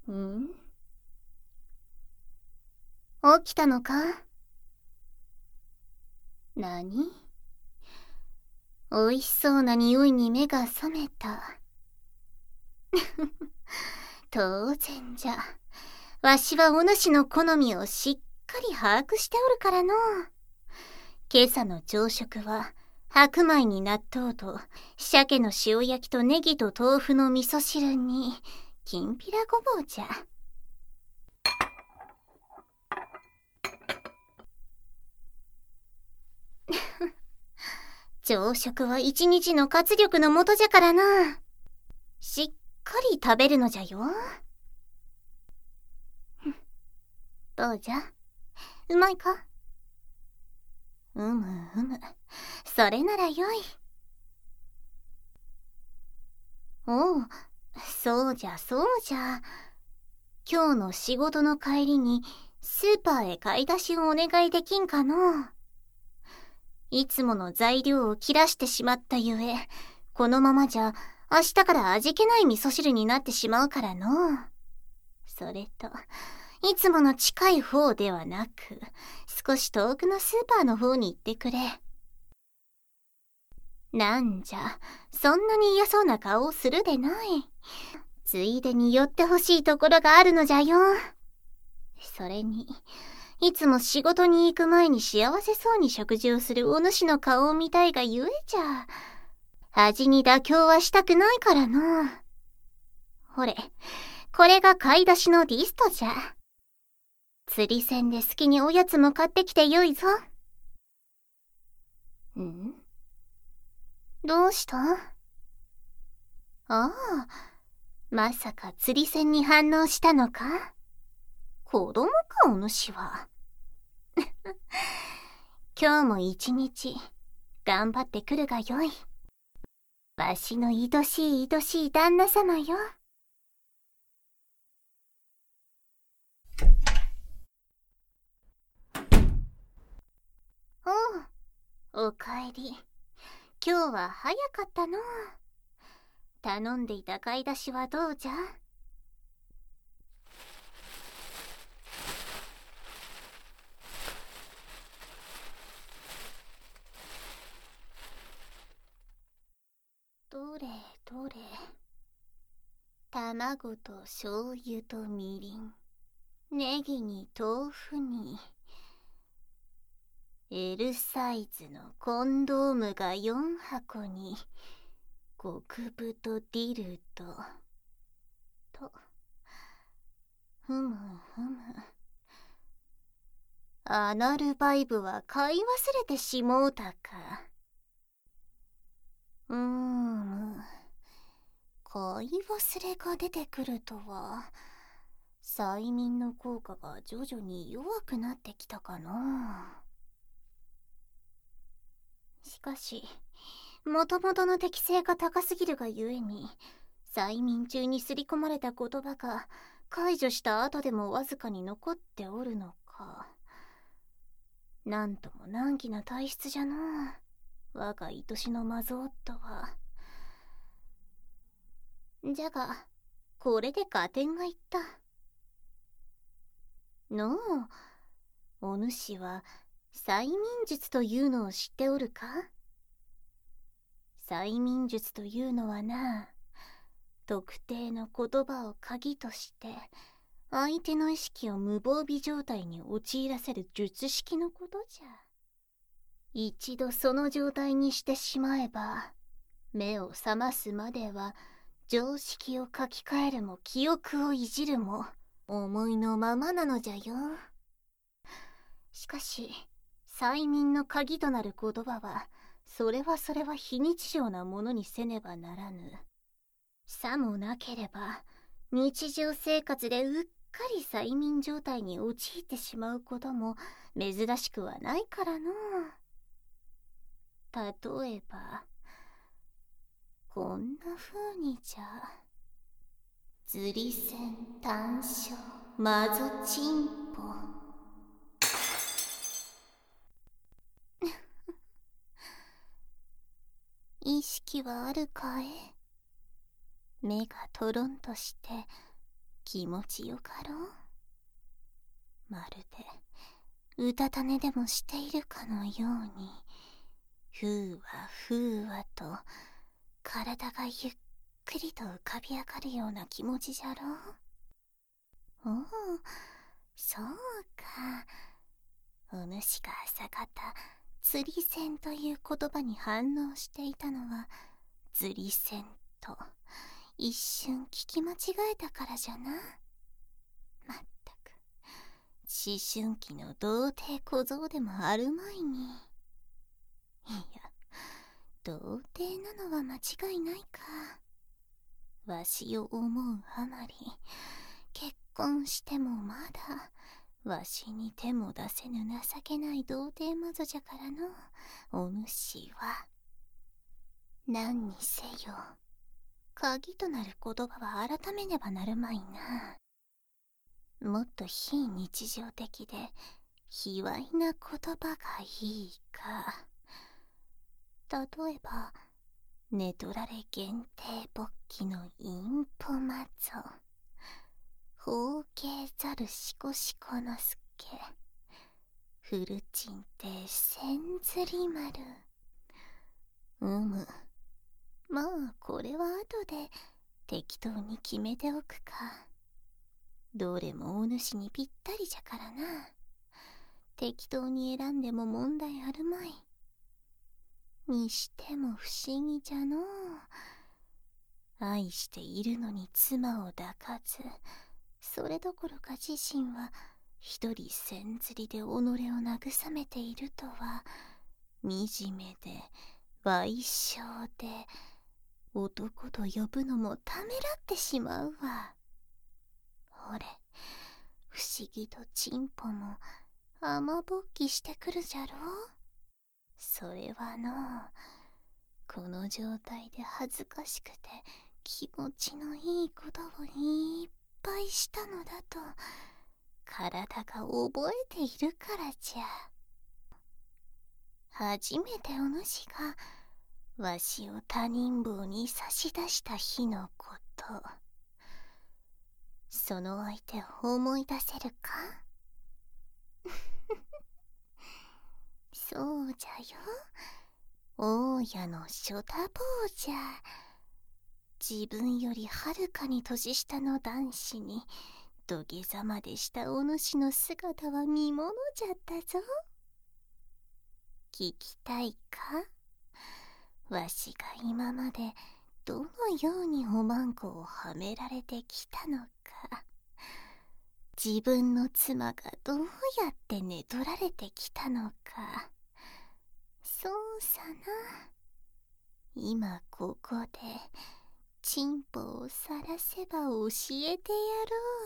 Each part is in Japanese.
ん？起きたのか？何？おいしそうな匂いに目が覚めた。当然じゃ。わしはお主の好みをしっかり把握しておるからの。今朝の朝食は白米に納豆と鮭の塩焼きとネギと豆腐の味噌汁にきんぴらごぼうじゃ。朝食は一日の活力のもとじゃからな。しっかり食べるのじゃよ。どうじゃ、うまいか？うむうむ、それならよい。おう、そうじゃそうじゃ。今日の仕事の帰りにスーパーへ買い出しをお願いできんかの？いつもの材料を切らしてしまったゆえ、このままじゃ明日から味気ない味噌汁になってしまうからの。それと、いつもの近い方ではなく、少し遠くのスーパーの方に行ってくれ。なんじゃ、そんなに嫌そうな顔をするでない。ついでに寄ってほしいところがあるのじゃよ。それに、いつも仕事に行く前に幸せそうに食事をするお主の顔を見たいがゆえじゃ。味に妥協はしたくないからの。ほれ、これが買い出しのリストじゃ。釣り銭で好きにおやつも買ってきてよいぞ。ん？どうした？ああ、まさか釣り銭に反応したのか？子供か、お主は。今日も一日頑張ってくるがよい。わしの愛しい愛しい旦那様よ。おう、おかえり。今日は早かったの。頼んでいた買い出しはどうじゃ？どれどれ。卵と醤油とみりん、ネギに豆腐に、L サイズのコンドームが4箱に、極太ディルドと。ふむふむ。アナルバイブは買い忘れてしもうたか。買い忘れが出てくるとは、催眠の効果が徐々に弱くなってきたかな。しかし、もともとの適性が高すぎるがゆえに、催眠中に刷り込まれた言葉が解除した後でもわずかに残っておるのか。なんとも難儀な体質じゃな、我が愛しのマゾーットは。じゃが、これで合点がいった。のう、お主は催眠術というのを知っておるか？催眠術というのはな、特定の言葉を鍵として相手の意識を無防備状態に陥らせる術式のことじゃ。一度その状態にしてしまえば、目を覚ますまでは常識を書き換えるも記憶をいじるも思いのままなのじゃよ。しかし催眠の鍵となる言葉は、それは非日常なものにせねばならぬ。さもなければ日常生活でうっかり催眠状態に陥ってしまうことも珍しくはないからの。例えばこんな風にじゃ。釣り銭単勝マゾチンポ。意識はあるかえ？目がトロンとして気持ちよかろう。まるでうたた寝でもしているかのように、ふうわふうわと体がゆっくりと浮かび上がるような気持ちじゃろう。おお、そうか。お主が朝方釣り銭という言葉に反応していたのは、釣り銭と一瞬聞き間違えたからじゃな。まったく思春期の童貞小僧でもあるまいに。いや、童貞なのは間違いないか。わしを思うあまり、結婚してもまだわしに手も出せぬ情けない童貞魔女じゃからの。お主は何にせよ鍵となる言葉は改めねばなるまいな。もっと非日常的で卑猥な言葉がいいか。例えば寝取られ限定勃起のインポマゾ、包茎ざるしこしこのすけ、フルチン亭千釣り丸。まあこれは後で適当に決めておくか。どれもお主にぴったりじゃからな。適当に選んでも問題あるまい。にしても不思議じゃのう。愛しているのに妻を抱かず、それどころか自身は一人千釣りで己を慰めているとは、惨めで賠償で男と呼ぶのもためらってしまうわ。ほれ、不思議とチンポも雨ぼっきしてくるじゃろう。それはのう、この状態で恥ずかしくて気持ちのいいことをいっぱいしたのだと体が覚えているからじゃ。初めてお主がわしを他人坊に差し出した日のこと、その相手を思い出せるか？そうじゃよ、大家の初太坊じゃ。自分よりはるかに年下の男子に土下座までしたお主の姿は見ものじゃったぞ。聞きたいか？わしが今までどのようにおまんこをはめられてきたのか、自分の妻がどうやって寝取られてきたのか。そうさな。今ここでチンポをさらせば教えてや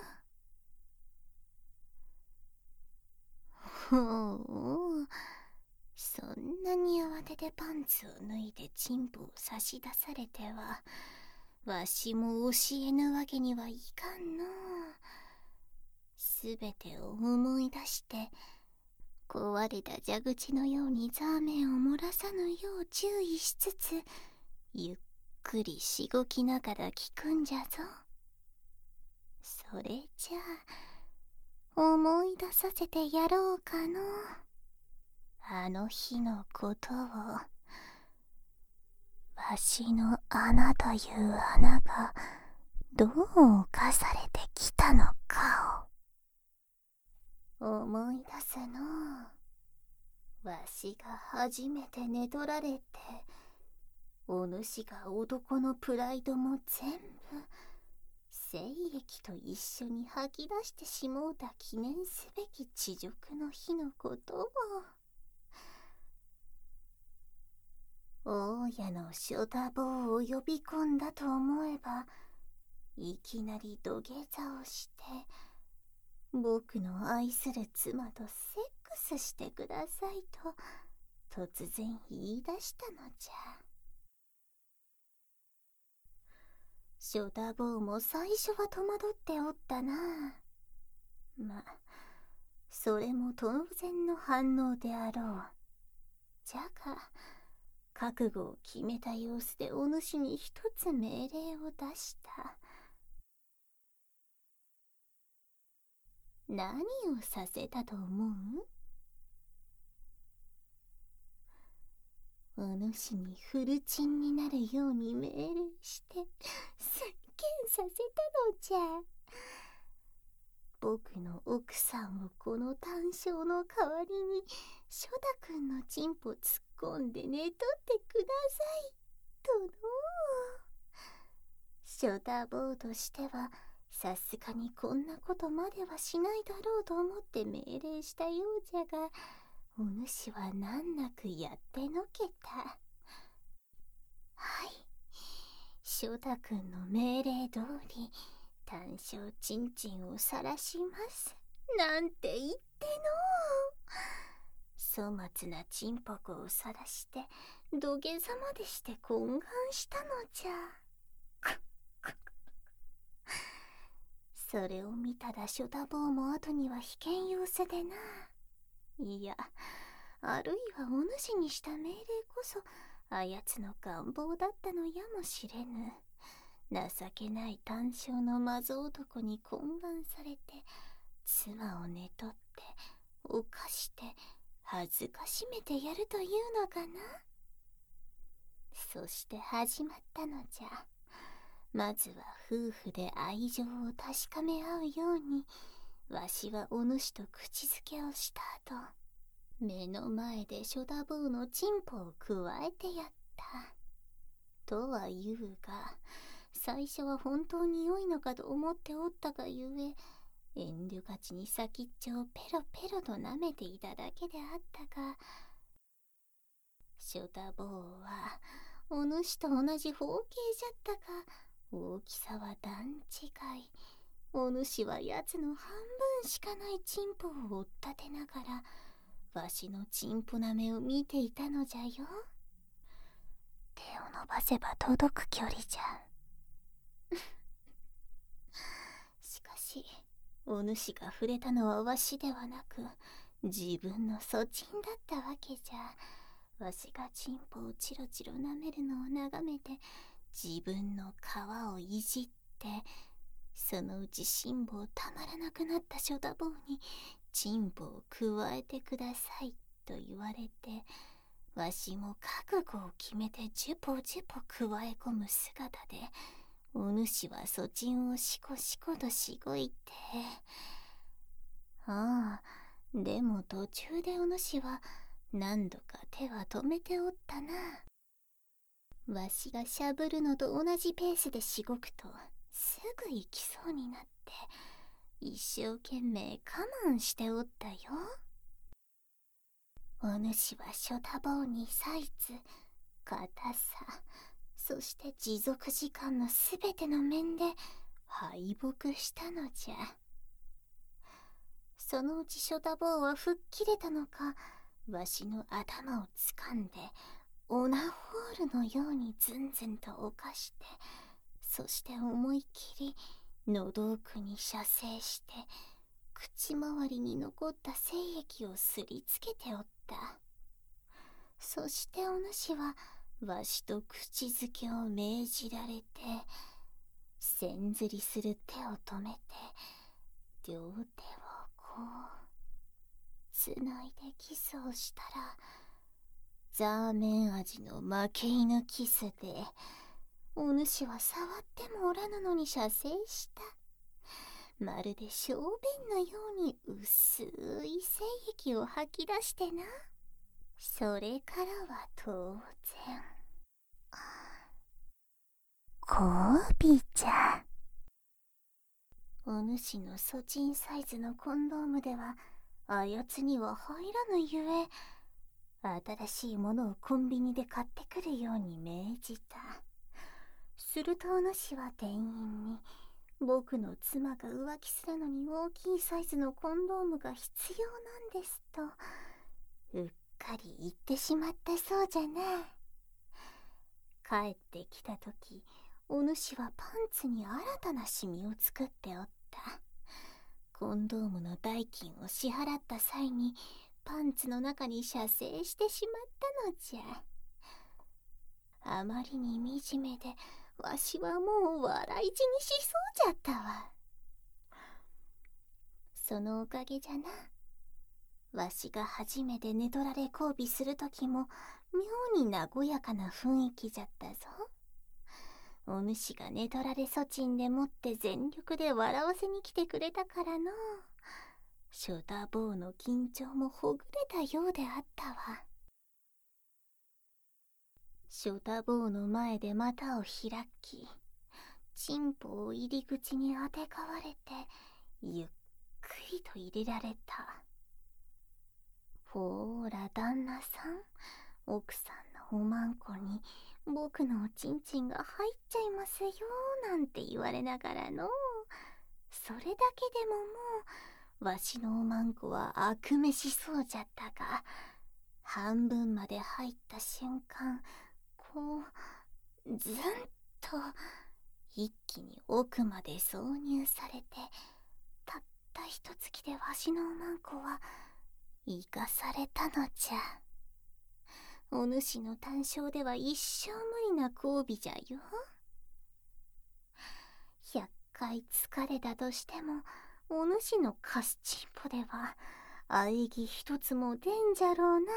ろう。ほう、そんなに慌ててパンツを脱いでチンポを差し出されては、わしも教えぬわけにはいかんの。すべてを思い出して壊れた蛇口のようにザーメンを漏らさぬよう注意しつつ、ゆっくりしごきながら聞くんじゃぞ。それじゃあ思い出させてやろうかの。あの日のことを。わしの穴という穴がどう侵されてきたのかを思い出すの。わしが初めて寝取られて、お主が男のプライドも全部精液と一緒に吐き出してしもうた記念すべき恥辱の日のことを。大家の初太坊を呼び込んだと思えば、いきなり土下座をして僕の愛する妻とセックスしてくださいと突然言い出したのじゃ。初太坊も最初は戸惑っておったな。まあそれも当然の反応であろう。じゃが覚悟を決めた様子でお主に一つ命令を出した。 何をさせたと思う？お主にフルチンになるように命令してすっげんさせたのじゃ。僕の奥さんをこの単勝の代わりにショタ君のチンポ突っ込んで寝取ってくださいとの。ショタ坊としてはさすがにこんなことまではしないだろうと思って命令したようじゃが、お主は難なくやってのけた。はい、ショタ君の命令通り単勝チンチンを晒しますなんて言っての。粗末なチンポコを晒して土下座までして懇願したのじゃ。それを見ただショタ坊も後には被験様子でな。いや、あるいはお主にした命令こそあやつの願望だったのやもしれぬ。情けない単勝のマゾ男に懇願されて妻を寝取って犯して恥ずかしめてやるというのかな。そして始まったのじゃ。まずは夫婦で愛情を確かめ合うようにわしはお主と口づけをした後、目の前でショタ坊のチンポをくわえてやった。とは言うが、最初は本当に良いのかと思っておったがゆえ、遠慮がちに先っちょをペロペロと舐めていただけであったが、ショタ坊はお主と同じ方形じゃったか、大きさは段違い。お主はやつの半分しかないチンポを追っ立てながらわしのチンポなめを見ていたのじゃよ。手を伸ばせば届く距離じゃ。しかしお主が触れたのはわしではなく自分の粗チンだったわけじゃ。わしがチンポをチロチロ舐めるのを眺めて自分の皮をいじって、そのうち辛抱たまらなくなったショタ坊にチンポをくわえてくださいと言われて、わしも覚悟を決めてジュポジュポくわえ込む姿で、お主はそちんをシコシコとしごいて、ああ、でも途中でお主は何度か手は止めておったな。わしがしゃぶるのと同じペースでしごくとすぐ行きそうになって一生懸命我慢しておったよ。お主はショタ坊にサイズ、硬さ、そして持続時間のすべての面で敗北したのじゃ。そのうちショタ坊は吹っ切れたのか、わしの頭をつかんでオナホールのようにズンズンと犯して、そして思いっきり喉奥に射精して口周りに残った精液をすりつけておった。そしてお主はわしと口づけを命じられて、線ずりする手を止めて両手をこうつないでキスをしたら、ザーメン味の負け犬キスでお主は触ってもおらぬのに射精した。まるで小便のように薄い精液を吐き出してな。それからは当然交尾じゃ。お主のソチンサイズのコンドームではあやつには入らぬゆえ、新しいものをコンビニで買ってくるように命じた。するとお主は店員に、僕の妻が浮気するのに大きいサイズのコンドームが必要なんですとうっかり言ってしまったそうじゃな。帰ってきたとき、お主はパンツに新たなシミを作っておった。コンドームの代金を支払った際にパンツの中に射精してしまったのじゃ。あまりに惨めでわしはもう笑い死にしそうじゃったわ。 そのおかげじゃな。わしが初めて寝取られ交尾するときも妙に和やかな雰囲気じゃったぞ。お主が寝取られそちんでもって全力で笑わせに来てくれたからの。ショタボーの緊張もほぐれたようであったわ。ショタボーの前で股を開き、チンポを入り口にあてがわれてゆっくりと入れられた。ほーら旦那さん、奥さんのおまんこに僕のおちんちんが入っちゃいますよなんて言われながらの。それだけでももうわしのおまんこは悪めしそうじゃったが、半分まで入った瞬間、こうずんと一気に奥まで挿入されて、たった一月でわしのおまんこは生かされたのじゃ。お主の単勝では一生無理な交尾じゃよ。100回疲れたとしてもお主のカスチンポでは喘ぎ一つも出んじゃろうな。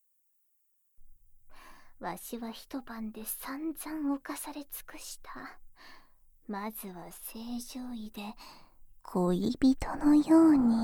わしは一晩で散々犯され尽くした。まずは正常位で恋人のように、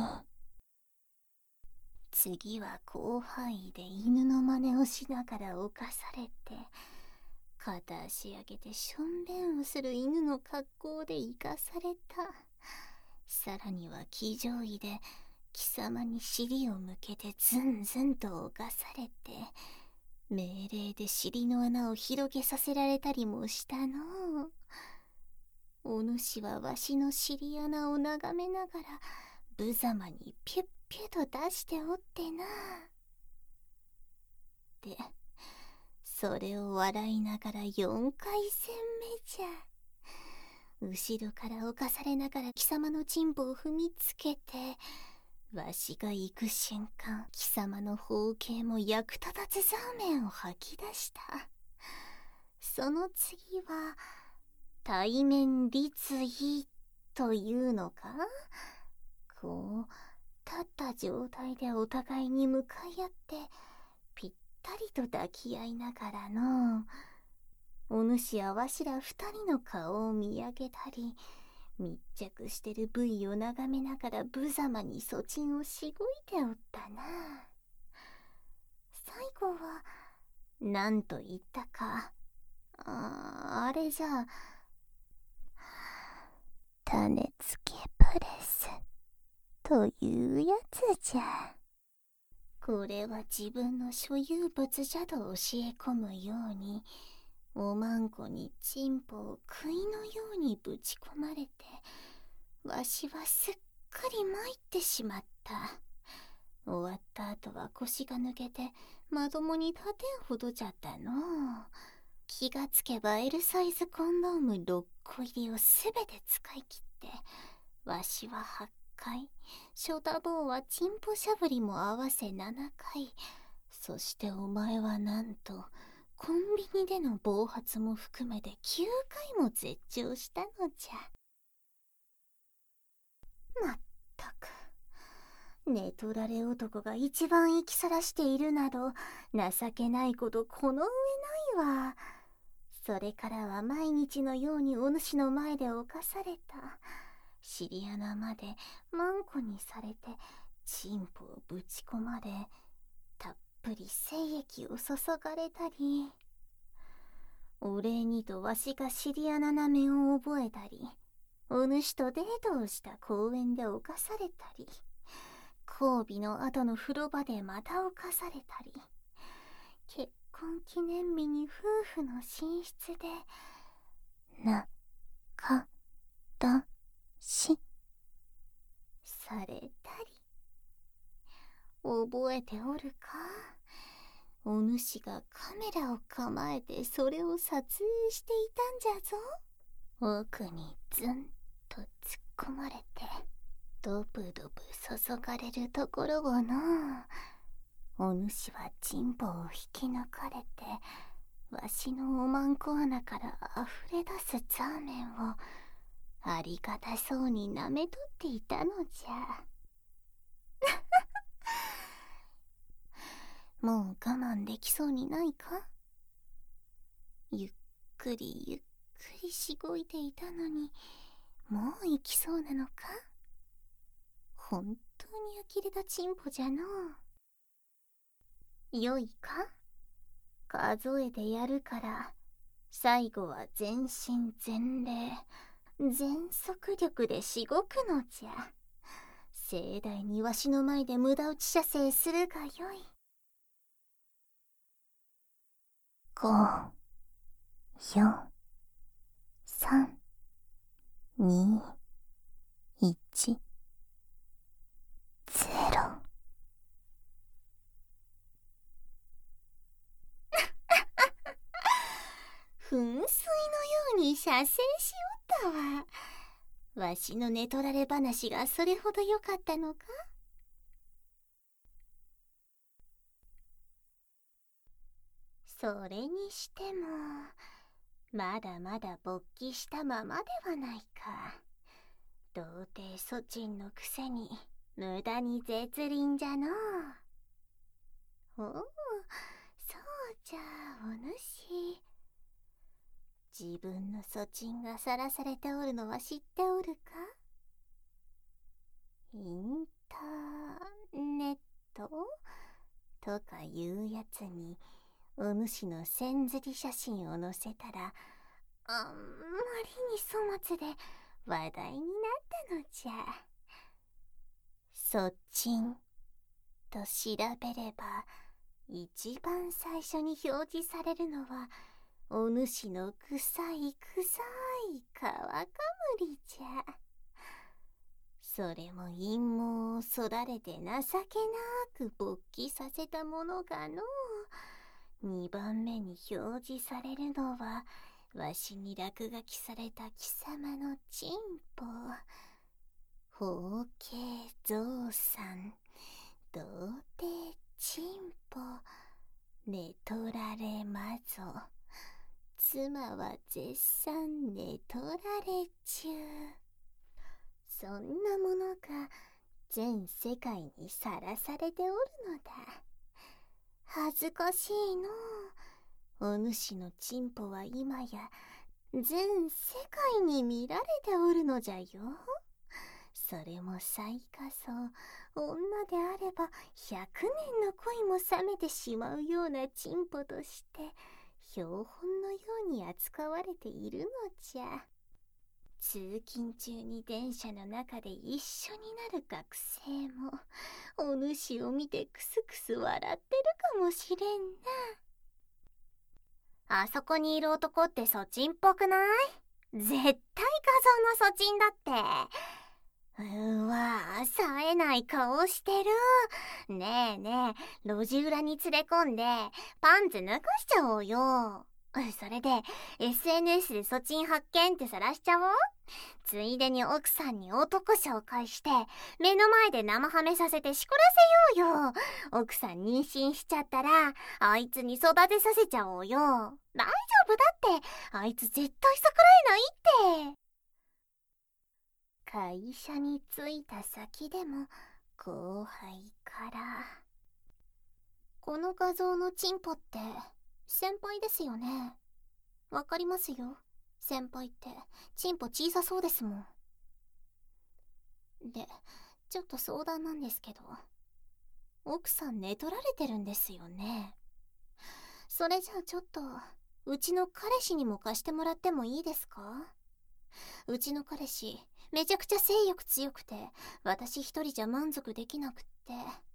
次は広範囲で犬の真似をしながら犯されて、片足上げてしょんべんをする犬の格好で生かされた。さらには騎乗位で貴様に尻を向けてずんずんと犯されて、命令で尻の穴を広げさせられたりもしたの。お主はわしの尻穴を眺めながら無様にピュッピュッと出しておってな。で、それを笑いながら4回戦目じゃ。後ろから侵されながら貴様のチンポを踏みつけて、わしが行く瞬間、貴様の包茎も役立たずザーメンを吐き出した。その次は対面立位というのか。こう立った状態でお互いに向かい合ってぴったりと抱き合いながらの、お主やわしら二人の顔を見上げたり、密着してる部位を眺めながら無様にそちんをしごいておったな。最後は何と言ったか、あれじゃ、種付けプレスというやつじゃ。これは自分の所有物じゃと教え込むように、おまんこにチンポを杭のようにぶち込まれて、わしはすっかり参ってしまった。終わった後は腰が抜けてまともに立てんほどじゃったの。気がつけば L サイズコンドーム6個入りをすべて使い切って、わしは8回、ショタボーはチンポしゃぶりも合わせ7回、そしてお前はなんとコンビニでの暴発も含めて9回も絶頂したのじゃ。まったく、寝取られ男が一番生きさらしているなど情けないことこの上ないわ。それからは毎日のようにお主の前で犯された。尻穴までマンコにされてチンポをぶち込まれ、たっぷり精液を注がれたり、お礼にとわしが尻穴なめを覚えたり、お主とデートをした公園で犯されたり、交尾の後の風呂場でまた犯されたり、結婚記念日に夫婦の寝室でなかだしされたり。覚えておるか。お主がカメラを構えてそれを撮影していたんじゃぞ。奥にズンと突っ込まれてドブドブ注がれるところをな。お主はチンポを引き抜かれて、わしのおまんこ穴からあふれ出すザーメンをありがたそうに舐めとっていたのじゃ。 もう我慢できそうにないか？ゆっくりゆっくりしごいていたのに、もう行きそうなのか？本当に呆れたチンポじゃのう。よいか？数えてやるから、最後は全身全霊、全速力でしごくのじゃ。盛大にわしの前で無駄打ち射精するがよい。5、4、3、2、1、0。噴水のように射精しおったわ。わしの寝取られ話がそれほど良かったのか？それにしても、まだまだ勃起したままではないか。童貞ソチンのくせに無駄に絶倫じゃのう。おお、そうじゃお主。自分のソチンがさらされておるのは知っておるか？インターネットとかいうやつにお主の線ずり写真を載せたら、あんまりに粗末で話題になったのじゃ。そっちんと調べれば、一番最初に表示されるのは、お主の臭い臭い皮かむりじゃ。それも陰謀をそられて情けなく勃起させたものがのう。2番目に表示されるのは、わしに落書きされた貴様のチンポ。包茎ゾウさん、童貞チンポ、寝取られ魔女。妻は絶賛寝取られ中。そんなものが全世界にさらされておるのだ。恥ずかしいのう。お主のチンポは今や全世界に見られておるのじゃよ。それも最下層、女であれば100年の恋も冷めてしまうようなチンポとして標本のように扱われているのじゃ。通勤中に電車の中で一緒になる学生もお主を見てクスクス笑ってるかもしれんな。あそこにいる男ってソチンっぽくない？絶対画像のソチンだって。うわぁ、冴えない顔してる。ねえねえ、路地裏に連れ込んでパンツ脱がしちゃおうよ。それで SNS でソチン発見って晒しちゃおう。ついでに奥さんに男紹介して目の前で生ハメさせてしこらせようよ。奥さん妊娠しちゃったらあいつに育てさせちゃおうよ。大丈夫だって、あいつ絶対逆らえないって。会社に着いた先でも後輩から、この画像のチンポって先輩ですよね。わかりますよ。先輩ってチンポ小さそうですもん。で、ちょっと相談なんですけど、奥さん寝取られてるんですよね。それじゃあちょっとうちの彼氏にも貸してもらってもいいですか？うちの彼氏めちゃくちゃ性欲強くて私一人じゃ満足できなくって。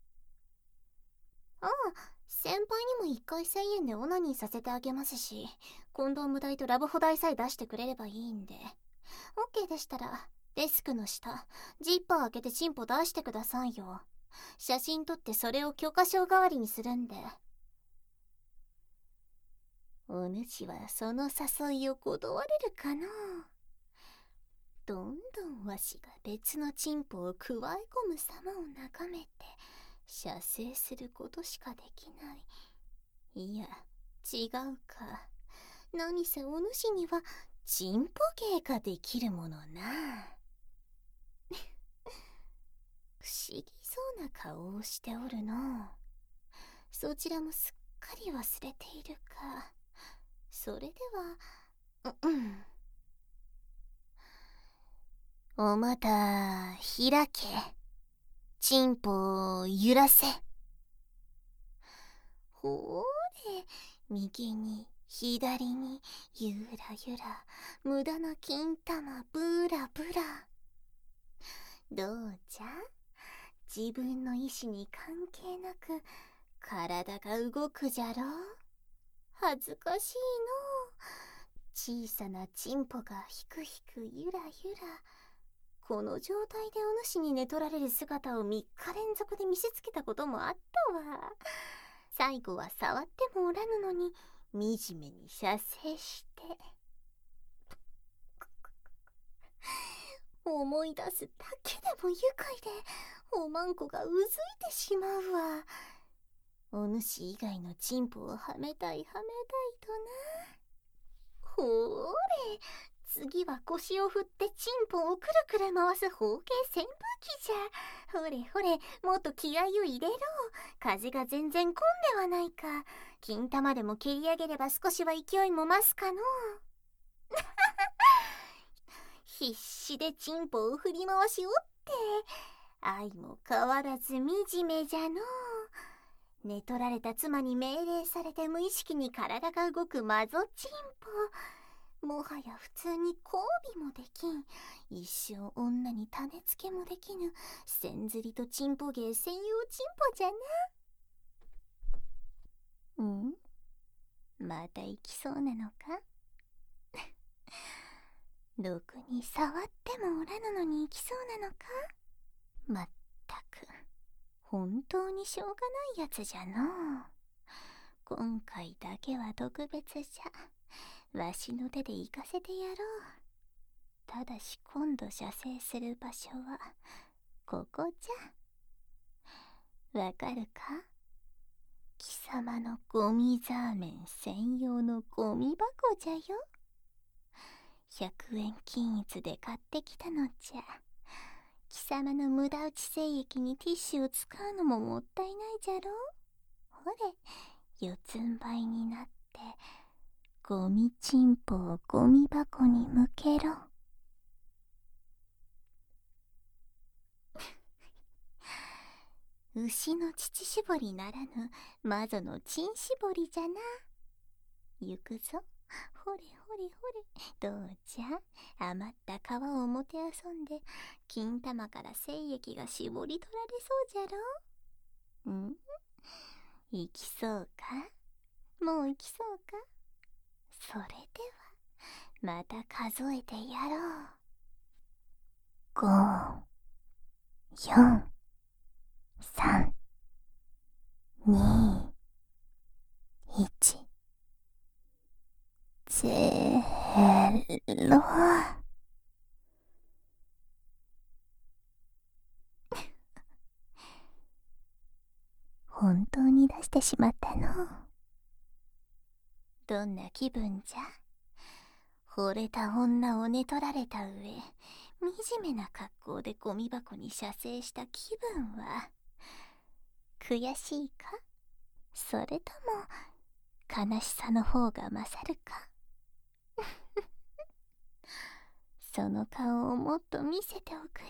ああ、先輩にも1回1000円でオナニーさせてあげますし、コンドーム代とラブホ代さえ出してくれればいいんで。OK でしたらデスクの下ジッパー開けてチンポ出してくださいよ。写真撮ってそれを許可証代わりにするんで。お主はその誘いを断れるかの？どんどんわしが別のチンポをくわえ込む様を眺めて射精することしかできない。いや、違うか。何せお主にはチンポ芸ができるものな。不思議そうな顔をしておるの。 そちらもすっかり忘れているか。それでは、おまた開け。チンポを揺らせ。ほーれ、右に左にゆらゆら、無駄な金玉ブラブラ。どうじゃ、自分の意志に関係なく体が動くじゃろう。恥ずかしいの。小さなチンポがひくひくゆらゆら。この状態でお主に寝取られる姿を3日連続で見せつけたこともあったわ。最後は触ってもおらぬのに惨めに射精して。思い出すだけでも愉快でおまんこがうずいてしまうわ。お主以外のチンポをはめたいとな。ほーれ、次は腰を振ってチンポをくるくる回す方形扇風機じゃ。ほれほれ、もっと気合を入れろ。風が全然こんではないか。金玉でも蹴り上げれば少しは勢いも増すかのう。必死でチンポを振り回しおって、愛も変わらず惨めじゃのう。寝取られた妻に命令されて無意識に体が動くマゾチンポ。もはや普通に交尾もできん。一生女に種付けもできぬ。千釣りとチンポ芸専用チンポじゃな。また行きそうなのか。ろくに触ってもおらぬのに行きそうなのか。まったく本当にしょうがないやつじゃのう。今回だけは特別じゃ。わしの手で行かせてやろう。ただし今度射精する場所はここじゃ。わかるか。貴様のゴミザーメン専用のゴミ箱じゃよ。100円均一で買ってきたのじゃ。貴様の無駄打ち精液にティッシュを使うのももったいないじゃろう。ほれ、四つん這いになってゴミチンポをゴミ箱に向けろ。牛の乳搾りならぬ魔女のチン搾りじゃな。行くぞ。ほれほれほれ、どうじゃ。余った皮をもてあそんで金玉から精液が絞り取られそうじゃろ。行きそうか。もう行きそうか。それではまた数えてやろう。5、4、3、2、1、0。本当に出してしまったの。どんな気分じゃ。惚れた女を寝取られた上、惨めな格好でゴミ箱に射精した気分は。悔しいか、それとも悲しさの方が勝るか。その顔をもっと見せておくれ。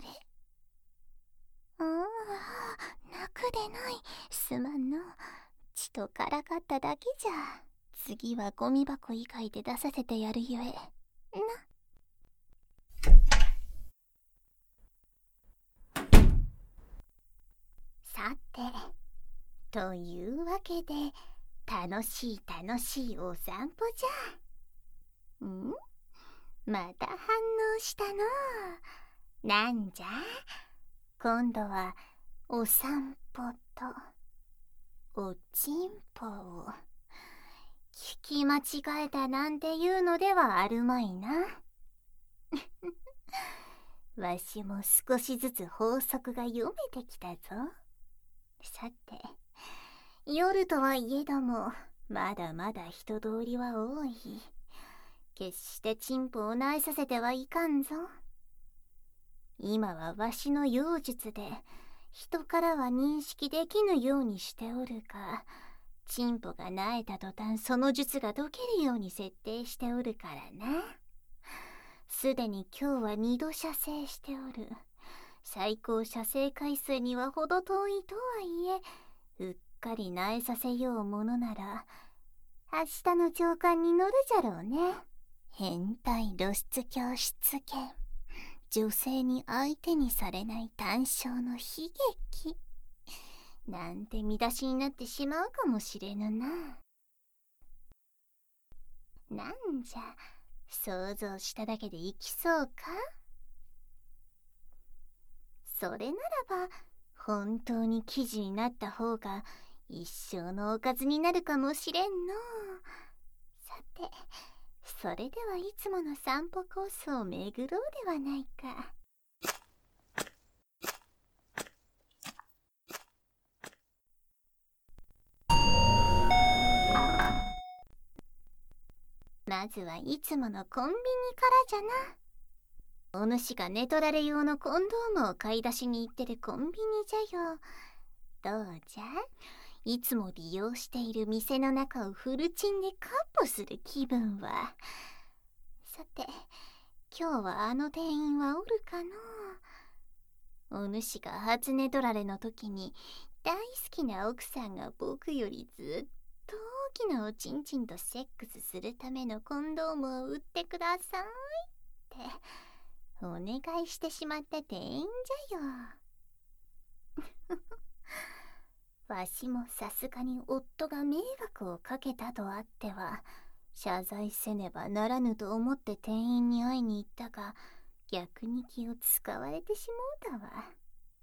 泣くでない。すまんの。血とからかっただけじゃ。次はゴミ箱以外で出させてやるゆえな。さて、というわけで楽しいお散歩じゃ。また反応したの。なんじゃ。今度はお散歩とおちんぽを聞き間違えたなんていうのではあるまいな。わしも少しずつ法則が読めてきたぞ。さて、夜とはいえどもまだまだ人通りは多い。決してチンポを萎えさせてはいかんぞ。今はわしの妖術で人からは認識できぬようにしておるが、 チンポがなえた途端その術が解けるように設定しておるからな。すでに今日は2度射精しておる。最高射精回数には程遠いとはいえ、うっかりなえさせようものなら明日の朝刊に載るじゃろうね。変態露出狂出現、女性に相手にされない単勝の悲劇なんて見出しになってしまうかもしれぬな。なんじゃ、想像しただけでいきそうか？それならば本当に記事になった方が一生のおかずになるかもしれんの。さて、それではいつもの散歩コースを巡ろうではないか。まずはいつものコンビニからじゃな。お主が寝取られ用のコンドームを買い出しに行ってるコンビニじゃよ。どうじゃ、いつも利用している店の中をフルチンでカッ歩する気分は。さて、今日はあの店員はおるかの？お主が初寝取られの時に大好きな奥さんが僕よりずっと大きなおちんちんとセックスするためのコンドームを売ってくださいってお願いしてしまった店員じゃよ。わしもさすがに夫が迷惑をかけたとあっては謝罪せねばならぬと思って店員に会いに行ったが、逆に気を使われてしもうたわ。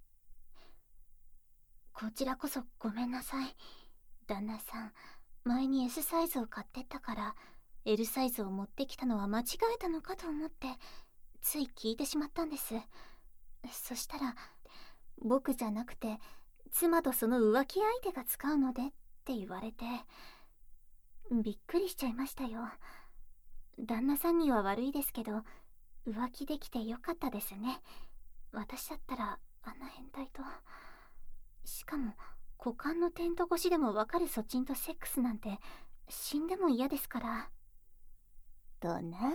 こちらこそごめんなさい。旦那さん、前に S サイズを買ってったから L サイズを持ってきたのは間違えたのかと思ってつい聞いてしまったんです。そしたら、僕じゃなくて妻とその浮気相手が使うのでって言われて、びっくりしちゃいましたよ。旦那さんには悪いですけど、浮気できてよかったですね。私だったらあんな変態と。しかも股間のテント越しでもわかるそちんとセックスなんて死んでも嫌ですから。どな？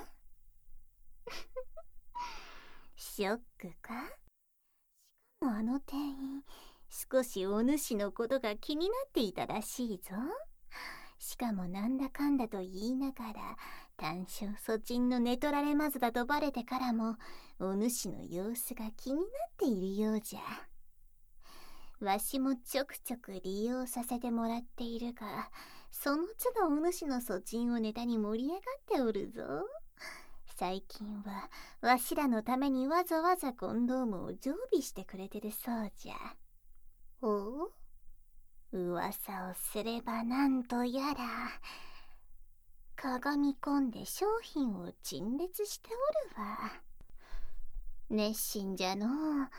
ショックか？しかもあの店員、少しお主のことが気になっていたらしいぞ。しかもなんだかんだと言いながら単勝そちんの寝取られまずだとバレてからもお主の様子が気になっているようじゃ。わしもちょくちょく利用させてもらっているが、その都度お主のそちんをネタに盛り上がっておるぞ。最近はわしらのためにわざわざコンドームを常備してくれてるそうじゃ。おう？噂をすればなんとやらかがみ込んで商品を陳列しておるわ。熱心じゃのう。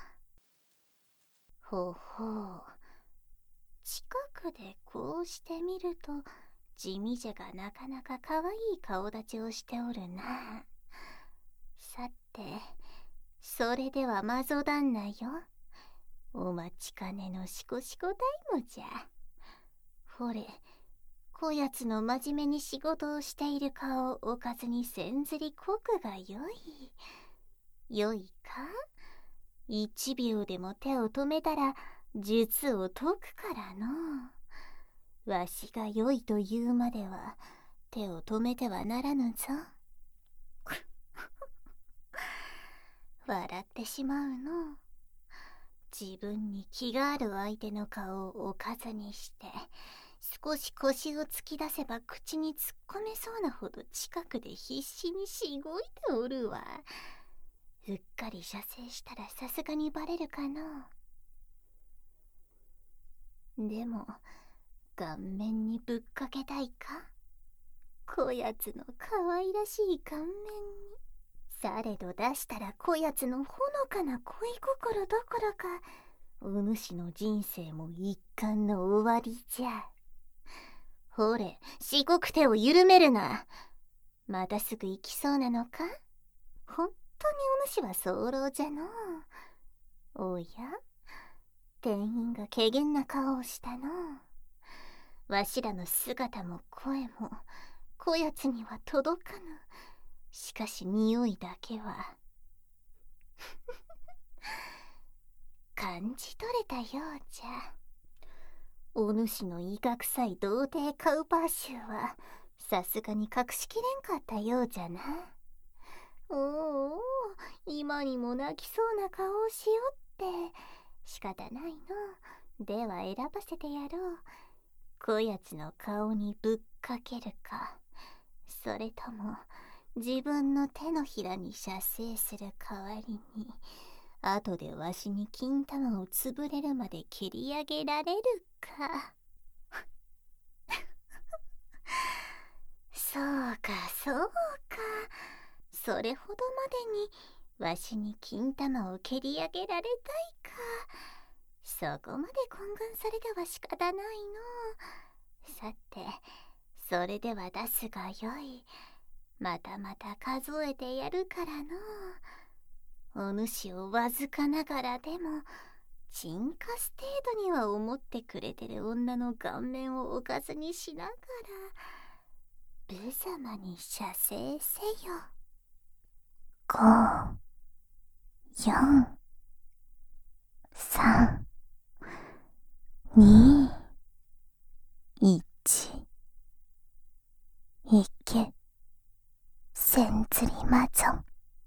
ほほう、近くでこうしてみると地味じゃがなかなかかわいい顔立ちをしておるな。さて、それではマゾ旦那よ、お待ちかねのシコシコタイムじゃ。ほれ、こやつの真面目に仕事をしている顔をおかずにせんずりこくがよい。よいか？1秒でも手を止めたら術を解くからの。わしがよいと言うまでは手を止めてはならぬぞ。笑ってしまうの。自分に気がある相手の顔をおかずにして少し腰を突き出せば口に突っ込めそうなほど近くで必死にしごいておるわ。うっかり射精したらさすがにバレるかな。でも顔面にぶっかけたいか？こやつのかわいらしい顔面に。されど出したらこやつのほのかな恋心どころかお主の人生も一巻の終わりじゃ。ほれ、しごく手を緩めるな。またすぐ行きそうなのか？本当にお主は早漏じゃのう。おや、店員が怪訝な顔をしたのう。 わしらの姿も声もこやつには届かぬ。しかし匂いだけは感じ取れたようじゃ。お主のいがくさい童貞カウパー臭はさすがに隠しきれんかったようじゃな。おお、今にも泣きそうな顔をしよって。仕方ないの。では選ばせてやろう。こやつの顔にぶっかけるか、それとも自分の手のひらに射精する代わりに後でわしに金玉を潰れるまで蹴り上げられるか。そうかそうか、それほどまでにわしに金玉を蹴り上げられたいか。そこまで懇願されては仕方ないの。さて、それでは出すがよい。またまた数えてやるからの。お主をわずかながらでもチンカス程度には思ってくれてる女の顔面をおかずにしながら無様に射精せよ。5、4、3、2、1。いけ、千釣り魔女。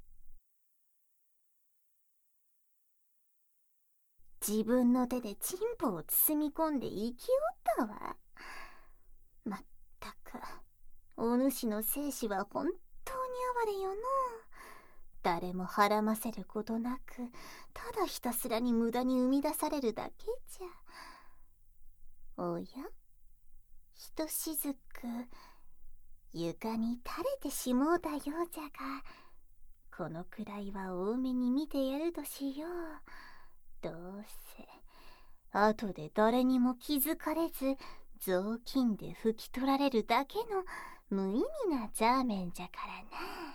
自分の手でチンポを包み込んで生きおったわ。まったく、お主の生死は本当に哀れよの。誰もはらませることなく、ただひたすらに無駄に生み出されるだけじゃ。おや、ひとしずく床に垂れてしもうたようじゃが、このくらいは多めに見てやるとしよう。どうせ後で誰にも気づかれず雑巾で拭き取られるだけの無意味なザーメンじゃからな。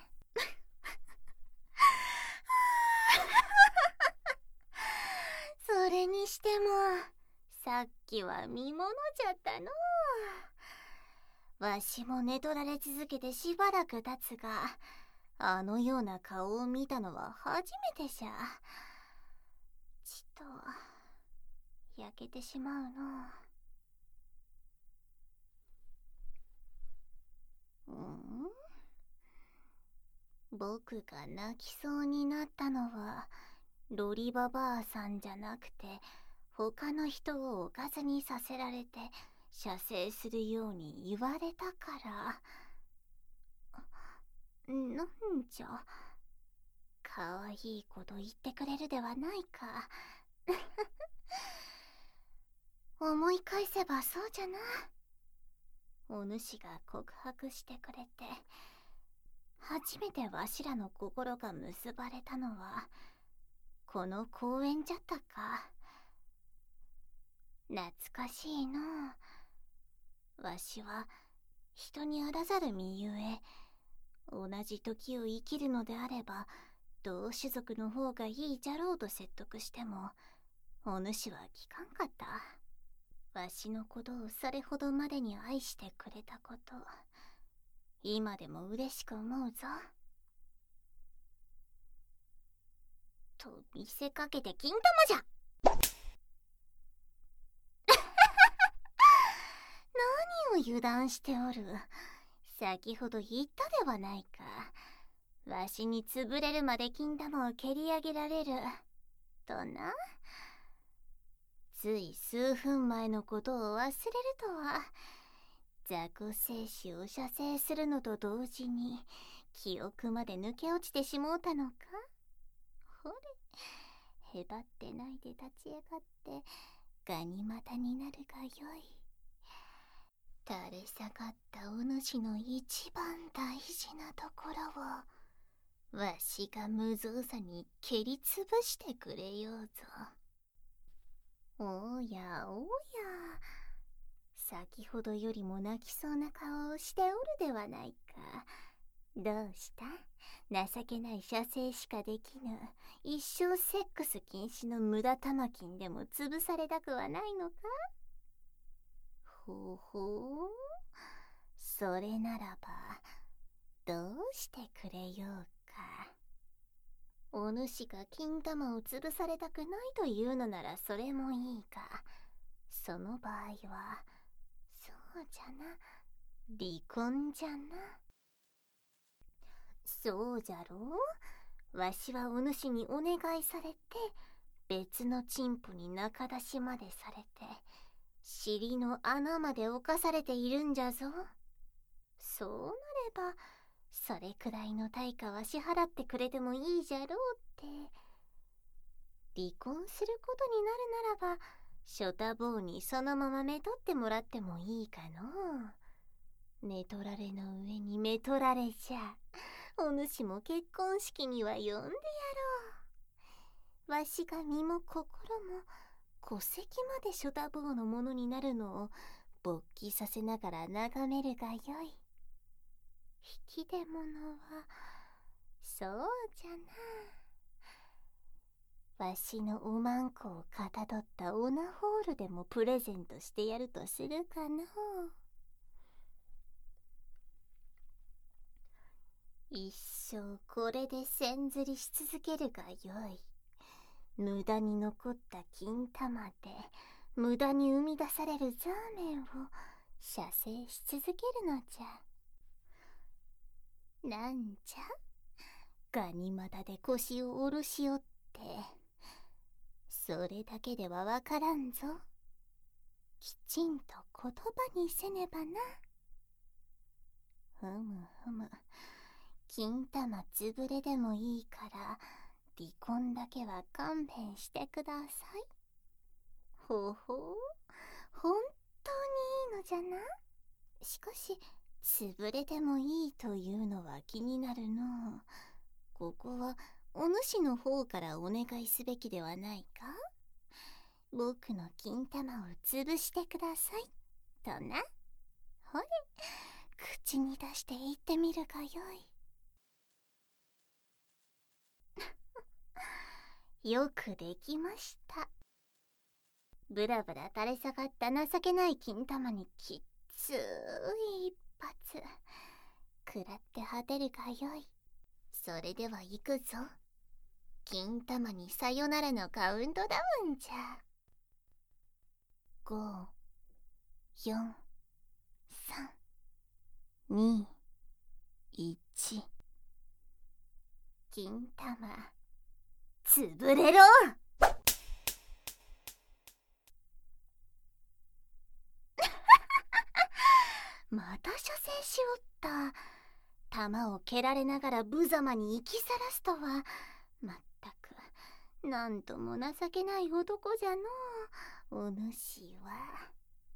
それにしてもさっきは見物じゃったの。わしも寝取られ続けてしばらく経つが、あのような顔を見たのは初めてじゃ。ちと焼けてしまうの。僕が泣きそうになったのはロリババアさんじゃなくて、他の人をおかずにさせられて射精するように言われたから。なんじゃ、かわいいこと言ってくれるではないか。思い返せばそうじゃな。お主が告白してくれて初めてわしらの心が結ばれたのはこの公園じゃったか。懐かしいの。わしは人にあらざる身ゆえ、同じ時を生きるのであれば同種族の方がいいじゃろうと説得してもお主は聞かんかった。わしのことをそれほどまでに愛してくれたこと、今でも嬉しく思うぞ。と見せかけて金玉じゃ。何を油断しておる。先ほど言ったではないか。わしに潰れるまで金玉を蹴り上げられるとな。つい数分前のことを忘れるとは。雑魚精子を射精するのと同時に記憶まで抜け落ちてしもうたのか。ほれ、へばってないで立ち上がってガニ股になるがよい。垂れ下がったお主の一番大事なところをわしが無造作に蹴りつぶしてくれようぞ。おやおや、先ほどよりも泣きそうな顔をしておるではないか。どうした？情けない射精しかできぬ一生セックス禁止の無駄玉金でも潰されたくはないのか？ ほほう。それならば、どうしてくれようか。お主が金玉を潰されたくないというのならそれもいいが、その場合は、そうじゃな、離婚じゃな。そうじゃろう。わしはお主にお願いされて、別の陳腐に仲出しまでされて、尻の穴まで侵されているんじゃぞ。そうなれば、それくらいの対価は支払ってくれてもいいじゃろうって。離婚することになるならば、ショタボーにそのままめとってもらってもいいかのう。寝取られの上にめ取られじゃ、お主も結婚式には呼んでやろう。わしが身も心も戸籍までショタボーのものになるのを勃起させながら眺めるがよい。引き出物はそうじゃな。わしのおまんこをかたどったオナホールでもプレゼントしてやるとするかのう。一生これでせんずりし続けるがよい。無駄に残った金玉で無駄に生み出されるザーメンを射精し続けるのじゃ。なんじゃ、ガニ股で腰を下ろしおって、それだけではわからんぞ。きちんと言葉にせねばな。ふむふむ、金玉潰れでもいいから離婚だけは勘弁してください。ほほう、本当にいいのじゃな。しかし潰れてもいいというのは気になるの。ここはお主の方からお願いすべきではないか。僕の金玉を潰してくださいとな。ほれ、口に出して言ってみるがよい。よくできました。ブラブラ垂れ下がった情けない金玉にきっつい一発食らって果てるがよい。それでは行くぞ。金玉にさよならのカウントダウンじゃ。5、4、3、2、1。金玉潰れろ。また射精しおった。玉を蹴られながら無様に生きさらすとは、まったくなんとも情けない男じゃのう。お主は。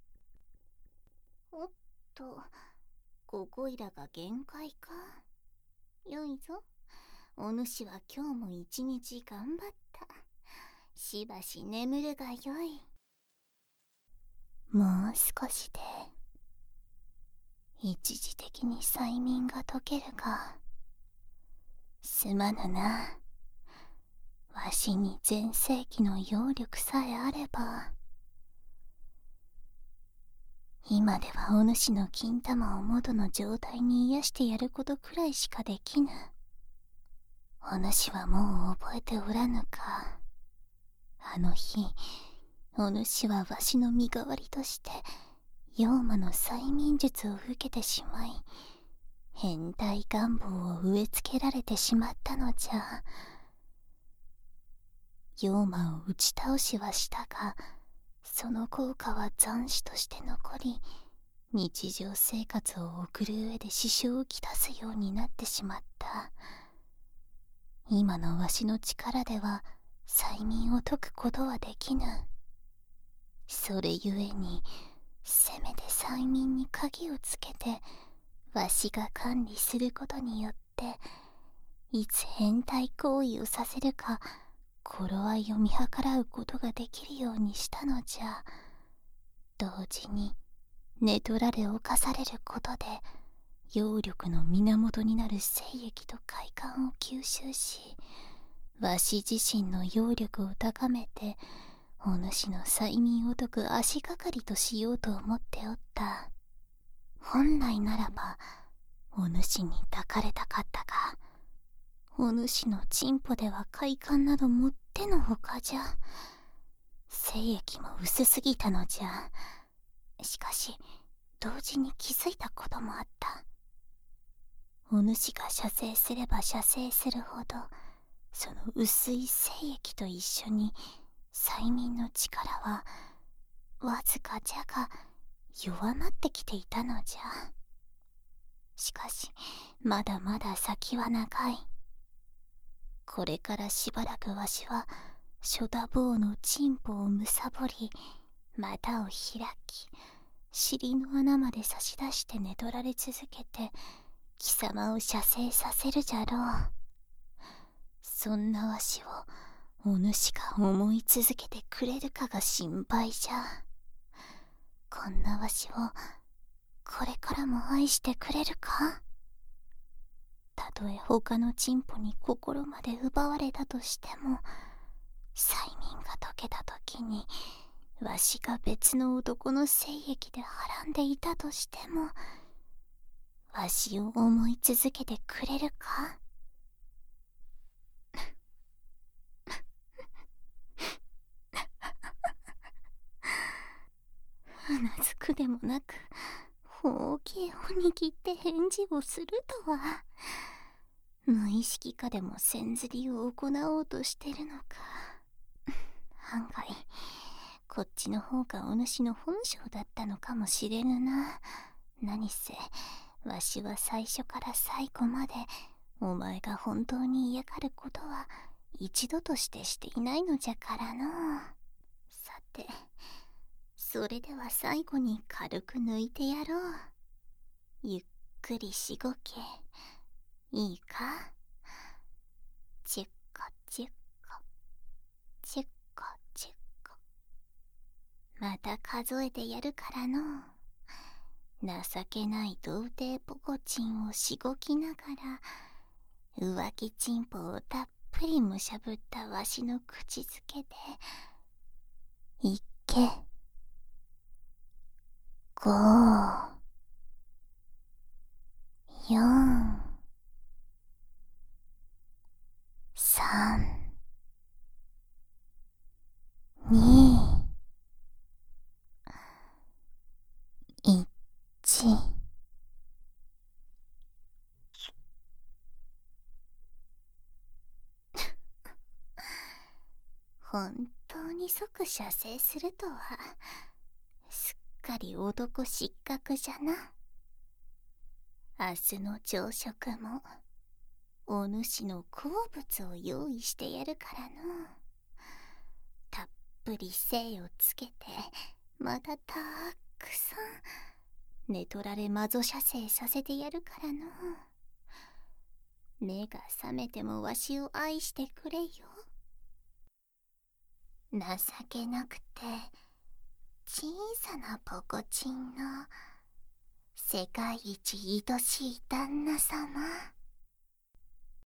おっと、ここいらが限界か。よいぞ、お主は今日も一日頑張った。しばし眠るがよい。もう少しで一時的に催眠が解けるか。すまぬな。わしに全盛期の揚力さえあれば。今ではお主の金玉を元の状態に癒してやることくらいしかできぬ。お主はもう覚えておらぬか。あの日、お主はわしの身代わりとして妖魔の催眠術を受けてしまい、変態願望を植え付けられてしまったのじゃ。妖魔を打ち倒しはしたが、その効果は残滓として残り、日常生活を送る上で支障をきたすようになってしまった。今のわしの力では催眠を解くことはできぬ。それゆえに、せめて催眠に鍵をつけてわしが管理することによって、いつ変態行為をさせるか頃合いを見計らうことができるようにしたのじゃ。同時に寝取られ侵されることで揚力の源になる精液と快感を吸収し、わし自身の揚力を高めてお主の催眠を解く足がかりとしようと思っておった。本来ならばお主に抱かれたかったが、お主のチンポでは快感などもってのほかじゃ。精液も薄すぎたのじゃ。しかし同時に気づいたこともあった。お主が射精すれば射精するほど、その薄い精液と一緒に催眠の力はわずかじゃが弱まってきていたのじゃ。しかしまだまだ先は長い。これからしばらくわしはショダボウのチンポをむさぼり、股を開き、尻の穴まで差し出して寝取られ続けて貴様を射精させるじゃろう。そんなわしをお主が思い続けてくれるかが心配じゃ。こんなわしをこれからも愛してくれるか？たとえ他のチンポに心まで奪われたとしても、催眠が解けた時にわしが別の男の精液ではらんでいたとしても、わしを思い続けてくれるか？うなずくでもなく大きいを握って返事をするとは、無意識下でも線ずりを行おうとしてるのか。案外こっちの方がお主の本性だったのかもしれぬな。何せわしは最初から最後までお前が本当に嫌がることは一度としてしていないのじゃからの。さて、それでは最後に軽く抜いてやろう。ゆっくりしごけ。いいか？チェッコチェッコチェッコチェッコ。また数えてやるからの。情けない童貞ポコチンをしごきながら、浮気チンポをたっぷりむしゃぶったわしの口づけで、いっけ。5、4、3、2、1。本当に即射精するとは、すっかり男失格じゃな。明日の朝食もお主の好物を用意してやるからの。たっぷり精をつけて、またたくさん寝取られ魔女射精させてやるからの。目が覚めてもわしを愛してくれよ。情けなくて小さなポコチンの世界一愛しい旦那様。